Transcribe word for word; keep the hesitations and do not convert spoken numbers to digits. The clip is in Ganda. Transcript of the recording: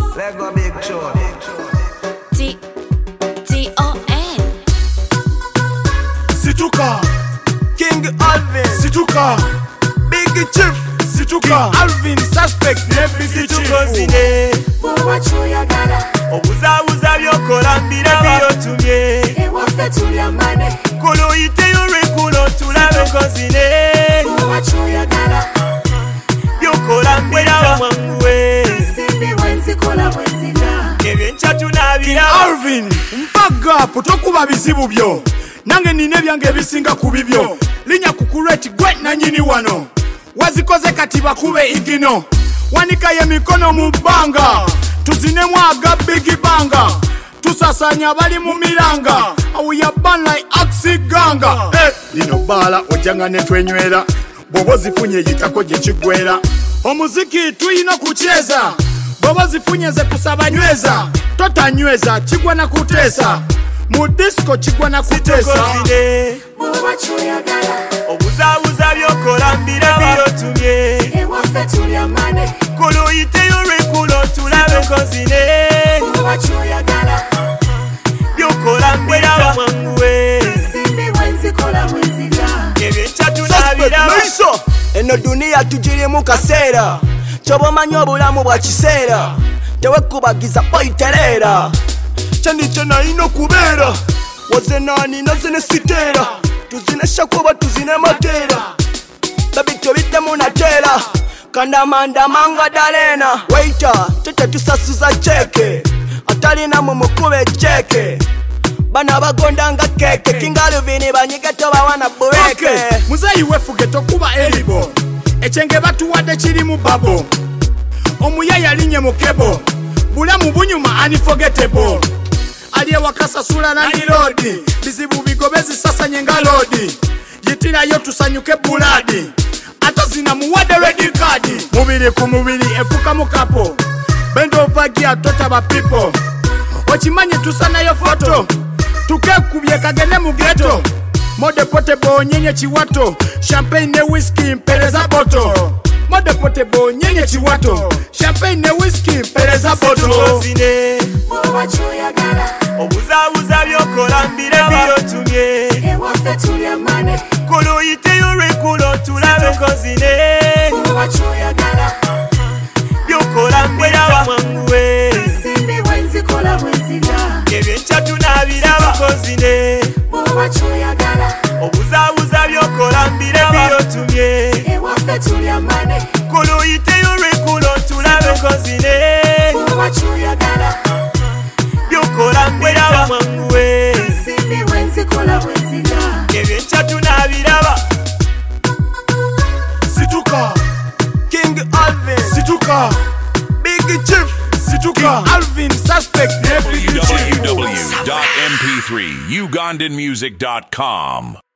Let go big chore. T T O N Situka King Alvin, Situka Big Chief, Situka Alvin suspect Nebisi Situkozine Wachoyagala Obuzabuza byokola mbira byotumye Ewaffe tulya mane Kulo iteyo rekulo tulabe kozine Wachoyagala Byokola mbira mwanguwe Simbi wenzikola bwenzina Ebyencha tunabira Alvin mpaga potokuba bizibu byo nange nine byange ebisinga ku bibyo linya kukureti gwe nanyini wano wazikoze kati bakube igino wanika ye mikono mu bbanga tuzinemu aga bigi banga tusasanya bali mu miranga awuyaban like aksiganga eh, lino bala ojanga ne twenywera bwobo zifunye yitako gye kigwera omuziki tuyina kucheza bwobo zifunye ze kusaba nyweza totanyweza kigwa na kutesa mu disco kigwa na kutesa Situkozine Wachoyagala Obuzabuza byokola mbira byotumye Ewaffe tulya mane Kulo iteyo rekulo tulabe kozine Wachoyagala Byokola mbira mwanguwe Simbi wenzikola bwenzina Ebyencha tunabira Maiso eno dunia tugirimu kaseera kyobomanyi obulamu bwa kiseera tewekubagiza poiterera kyandikyo nalina okubeera waze nani naze ne siteera tuzine shakoba tuzine mateera babi tobiddemu nateera kandamandamanga dalena waita tete tusasuza cheke atalina mu mukube cheke bana bagondanga keke kingaluvini banyigeto bawana bureke okay. muzeyi wefuge tokuba eribo ekyenge batuwadde kiri mu babo omuya yalinye mu kebo bulamu bunyuma unforgettable ali ewakasasula nani lodi bizibu bigobezi sasanye nga lodi yitirayo tusanyuke buladi atazina muwadde redi kadi mubiri ku mubiri efuka mu kapo bendovagia totaba pipo okimanyi tusanayo foto tukekubye kagende mu geto mode potable nyenye chiwato champagne ne whisky mpereza boto mode potable nyenye chiwato champagne ne whisky mpereza boto Situkozine Wachoyagala Obuzabuza byokola mbira byotumye Ewaffe tulya mane Kulo iteyo rekulo tulabe kozine Wachoyagala Byokola mbira mwanguwe Simbi wenzikola bwenzina Ebyencha tunabira kozine Wachoyagala Obuzabuza byokola mbira byotumye Ewaffe tulya mane Kulo iteyo rekulo tulabe kozine Wachoyagala Byokola mbira mwanguwe Simbi wenzikola bwenzina Ebyencha tunabira Situka King Alvin Situka Big Chief Situka Alvin suspect Nebisi w w w dot m p three ugandan music dot com